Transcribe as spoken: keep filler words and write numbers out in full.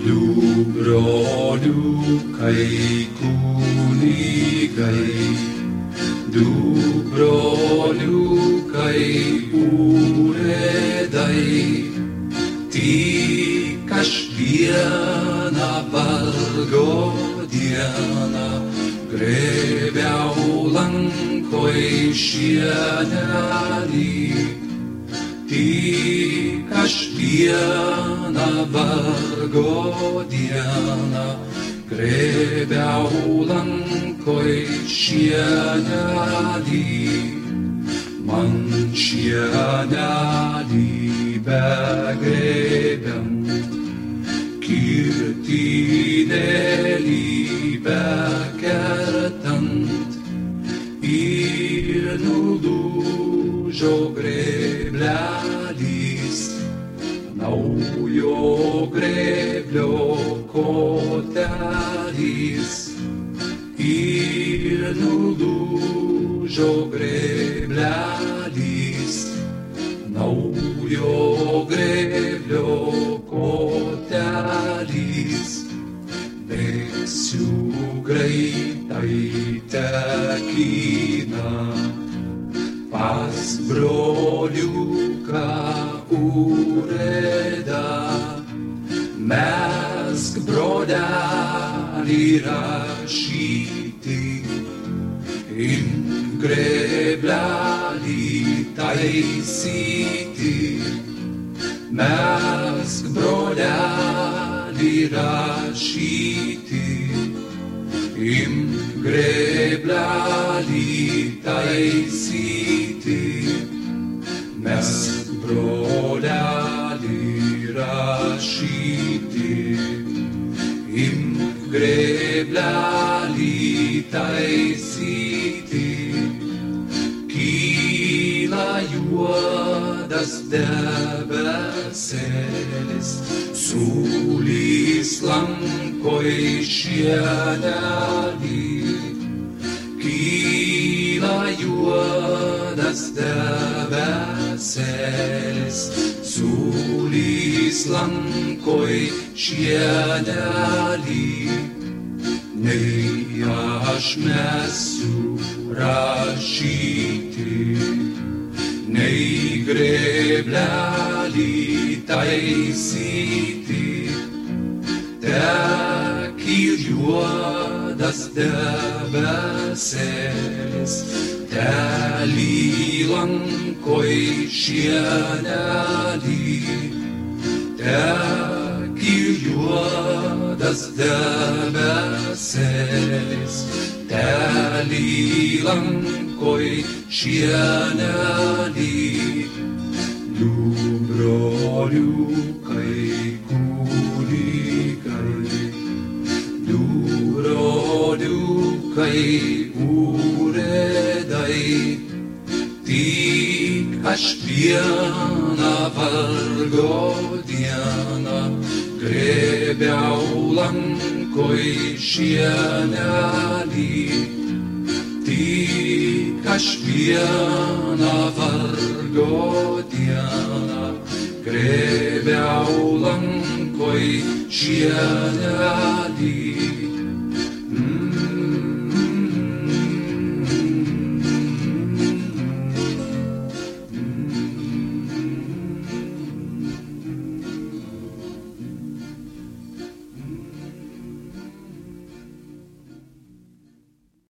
Du broliukai kunigai, du broliukai urėdai, tik aš vieną vargo dieną grėbiau lankoj šienelį. Tik aš vieną vargo dieną grėbiau lankoj šienelį. Man šienelį begrėbiant, kirtinėlį bekertant, ir nulūžo grėblelis, naujo grėblio kotelis, ir nulūžo grėblelis, naujo grėblio kotelis. Bėgsiu greitai tekina pas broliuką urėdą. Mesk brodelį rašyti, imk grėblelį taisyti. Mesk brodelį rašyti, imk grėblelį taisyti. Mesk brodelį rašyti, imk grėblelį taisyti. Kyla juodas debesėlis, sulys lankoj šienelį. Kyla juodas debesėlis, sulys lankoj šienelį. Nei aš mesiu rašyti, nei grėblelį taisyti. Tekyl juodas debesėlis, telį lankoj šienelį. Tekyl juodas debesėlis, telį lankoj šienelį. Du broliukai kunigai, du broliukai urėdai, tik aš vieną vargo dieną grėbiau lankoj šienelį. Tik aš vieną vargo dieną grėbiau lankoj šienelį.